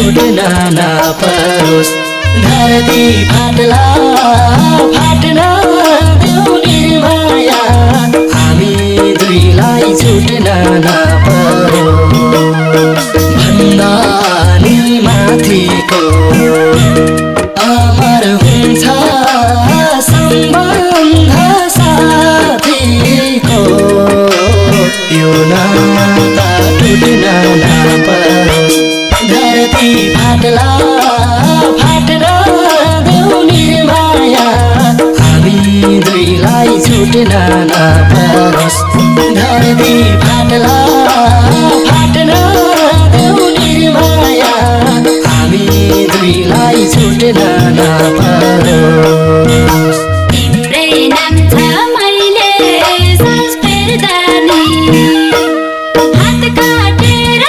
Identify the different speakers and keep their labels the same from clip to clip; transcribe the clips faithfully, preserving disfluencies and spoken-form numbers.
Speaker 1: टुट्न नपरोस् धरती फाट्ला फाट्न देऊ निर्माया हामी दुईलाई छुट्न नपरोस् भन्दा नि माथिको अमर हुन्छ सम्बन्ध साथीको यो नाता टुट्न नपरोस् धरती फाट्ला फाट्न देऊ निर्माया हामी दुईलाई छुट्न नपरोस् धरती फाट्ला फाट्न देऊ निर्माया हामी दुईलाई छुट्न नपरोस्
Speaker 2: तिम्रै नाम छ मैले सास फेर्दा नि हात काटेर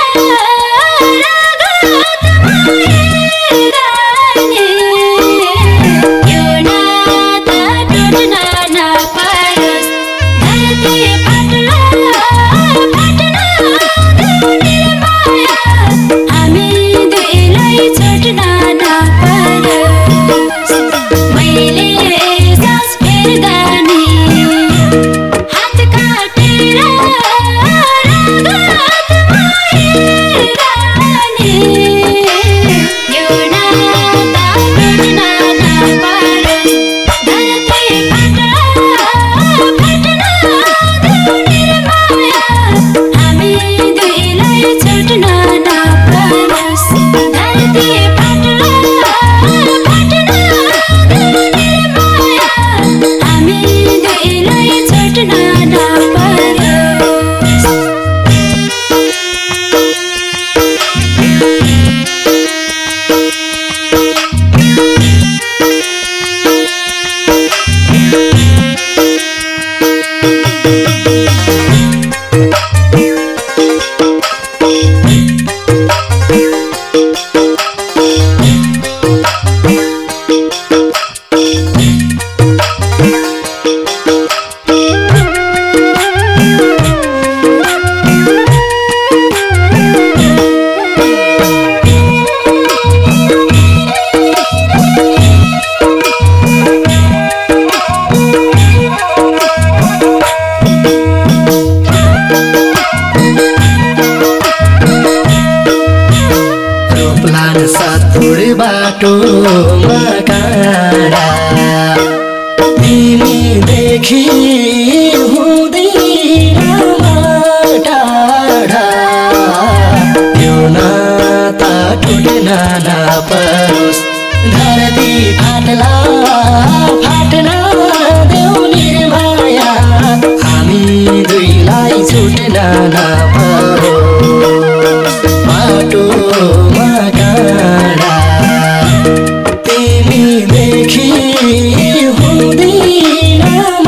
Speaker 2: रगतमा हेर्ने यो नाता टुट्न नपरोस् धरती फाट्ला फाट्न देऊ निर्माया हामी दुईलाई छुट्न नपरोस् मैले सास फेर्दा नि हात काटेर रगतमा हेर्ने यो नाता टुट्न नपरोस् धरती फाट्ला फाट्न देऊ निर्माया हामी दुईलाई छुट्न नपरोस् धरती फाट्ला फाट्न देऊ निर्माया हामी दुईलाई छुट्न नपरोस्
Speaker 1: रोप्लान सतुर बाटोमा काँडा तिमीदेखि हुँदैन टाढा यो नाता टुट्न नपरोस् धरती फाट्ला फाट्न देऊ निर्माया हामी दुईलाई छुट्न नपरोस् बाटोमा काँडा तिमीदेखि हुँदैन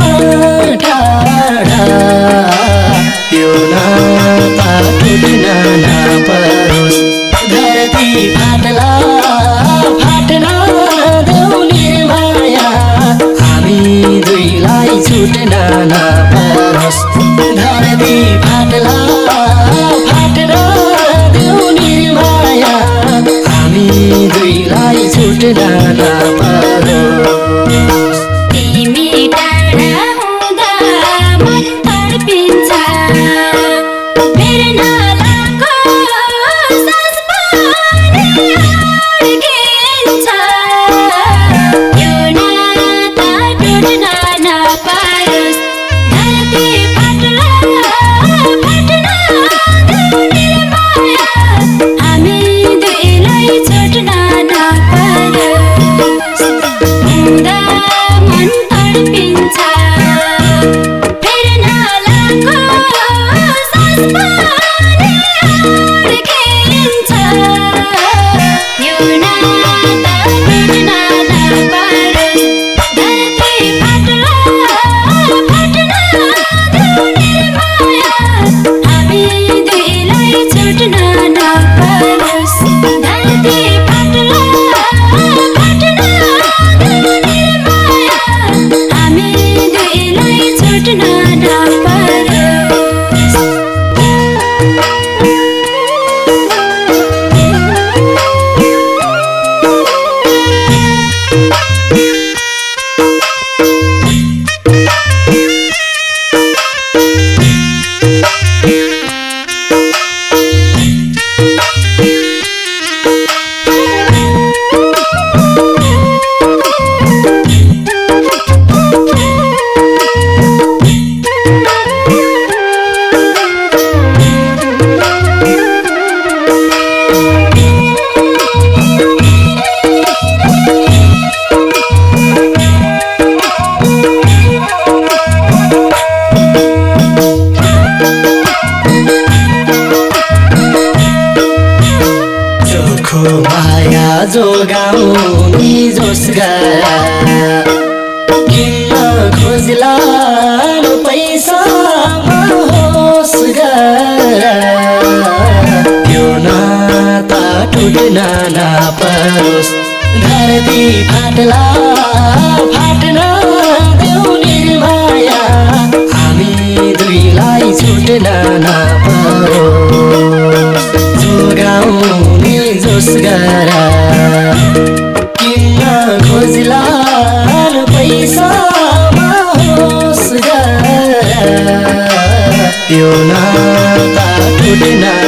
Speaker 1: टाढा यो नाता टुट्न नपरोस् धरती फाट्ला फाट्न देऊ निर्माया हामी दुईलाई छुट्न नपरोस् धरती फाट्ला फाट्न देऊ निर्माया हामी दुईलाई छुट्न नपरोस्
Speaker 2: तिमी टाढा हुँदा मन तडपिन्छ फेर्न लाको
Speaker 1: जोगाउने जोस गरा किन्न खोजलान पैसा होस् गरा यो नाता टुट्न नपरोस् धरती फाट्ला फाट्न देऊ निर्माया हामी दुईलाई छुट्न नपरोस् जोगाउने जोस गरा किन्न खोजलान पैसा होस् गरा यो नाता टुट्न